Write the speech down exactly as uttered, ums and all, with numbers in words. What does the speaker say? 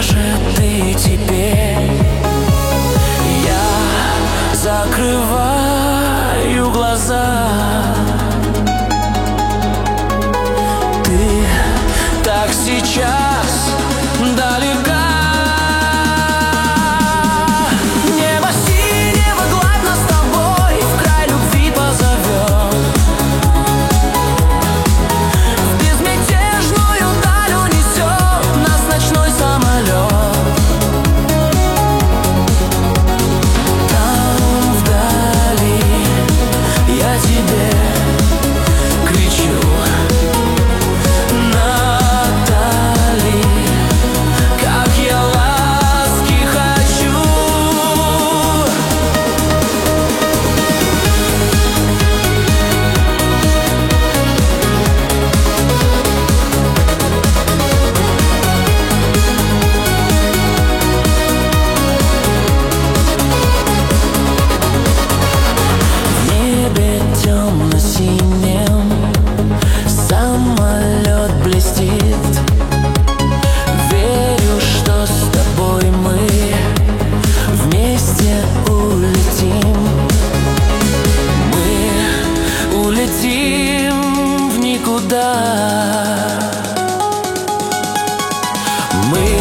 же ты теперь? Я закрываю глаза. Ты так сейчас далека. Небо синего гладь нас с тобой в край любви позовет. В безмятежную даль унесет нас ночной самолет. Там вдали я тебе кричу: Натали, как я ласки хочу. В небе темно-синем самолет блестит. Верю, что с тобой мы вместе улетим. Мы улетим в никуда. Мы